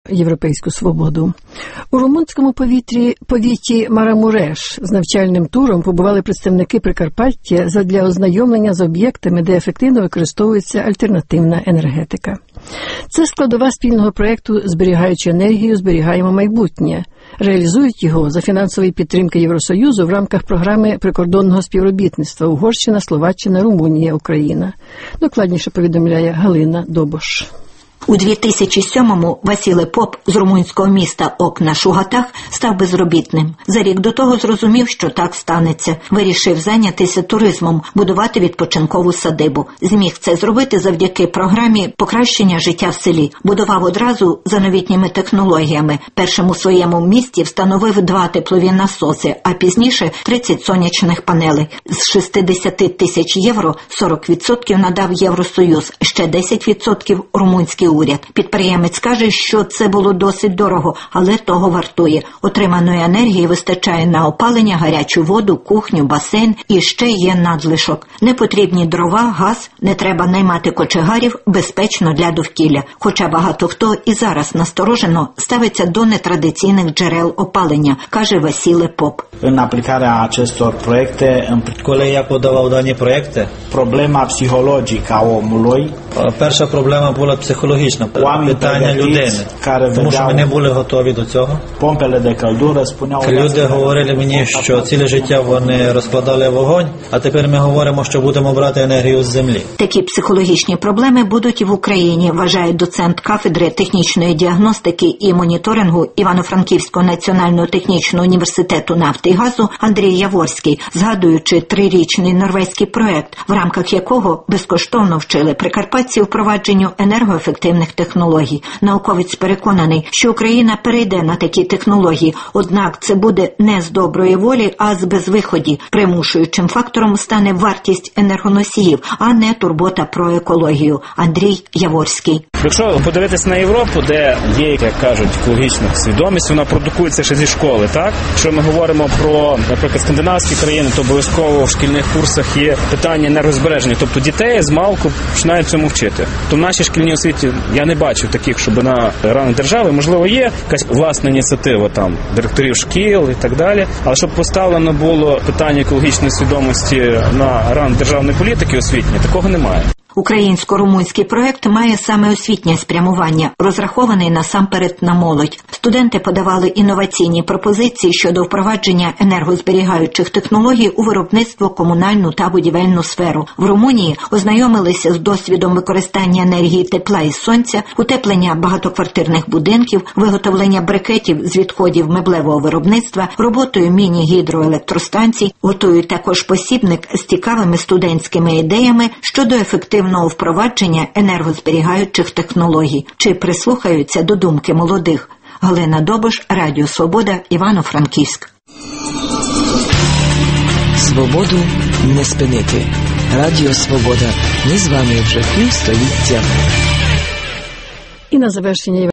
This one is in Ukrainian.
європейську свободу. У румунському повіті Марамуреш з навчальним туром побували представники Прикарпаття задля ознайомлення з об'єктами, де ефективно використовується альтернативна енергетика. Це складова спільного проєкту «Зберігаючи енергію, зберігаємо майбутнє». Реалізують його за фінансової підтримки Євросоюзу в рамках програми прикордонного співробітництва Угорщина, Словаччина, Румунія, Україна. Докладніше повідомляє Галина Добош. У 2007-му Василе Поп з румунського міста Окна-Шугатах став безробітним. За рік до того зрозумів, що так станеться. Вирішив зайнятися туризмом, будувати відпочинкову садибу. Зміг це зробити завдяки програмі покращення життя в селі. Будував одразу за новітніми технологіями. Першим у своєму місті встановив 2 теплові насоси, а пізніше 30 сонячних панелей. З 60 тисяч євро 40% надав Євросоюз, ще 10% румунський уряд. Підприємець каже, що це було досить дорого, але того вартує. Отриманої енергії вистачає на опалення, гарячу воду, кухню, басейн і ще є надлишок. Не потрібні дрова, газ, не треба наймати кочегарів, безпечно для довкілля. Хоча багато хто і зараз насторожено ставиться до нетрадиційних джерел опалення, каже Василе Поп. În aplicarea acestor proiecte, коли я подавав дані проекти, problema psihologică a omului, перша проблема була психологічна, питання людини, тому що ми не були готові до цього. pompele de căldură spuneau Люди говорили мені, що ціле життя вони розкладали вогонь, а тепер ми говоримо, що будемо брати енергію з землі. Такі психологічні проблеми будуть і в Україні, вважає доцент кафедри технічної діагностики і моніторингу Івано-Франківського національного технічного університету нафти і газу Андрій Яворський, згадуючи 3-річний норвезький проект, в рамках якого безкоштовно вчили прикарпатців впровадженню енергоефективних технологій. Науковець переконаний, що Україна перейде на такі технології, однак це буде не з доброї волі, а з безвиході. Примушуючим фактором стане вартість енергоносіїв, а не турбота про екологію. Андрій Яворський. Якщо подивитися на Європу, де є, як кажуть, екологічна свідомість, вона продукується ще зі школи, так? Якщо ми говоримо про, наприклад, скандинавські країни, то обов'язково в шкільних курсах є питання енергозбереження. Тобто дітей з малку починають цьому вчити. То в нашій шкільній освіті я не бачив таких, щоб на рівні держави, можливо, є якась власна ініціатива там директорів шкіл і так далі, але щоб поставлено було питання екологічної свідомості на рівні державної політики освітньої, такого немає. Українсько-румунський проект має саме освітнє спрямування, розрахований насамперед на молодь. Студенти подавали інноваційні пропозиції щодо впровадження енергозберігаючих технологій у виробництво, комунальну та будівельну сферу. В Румунії ознайомилися з досвідом використання енергії тепла і сонця, утеплення багатоквартирних будинків, виготовлення брикетів з відходів меблевого виробництва, роботою міні-гідроелектростанцій. Готують також посібник з цікавими студентськими ідеями щодо ефективного впровадження енергозберігаючих технологій. Чи прислухаються до думки молодих? Галина Добош, Радіо Свобода, Івано-Франківськ. Свободу не спинити. Радіо Свобода. Ми з вами вже півстоліття. І на завершення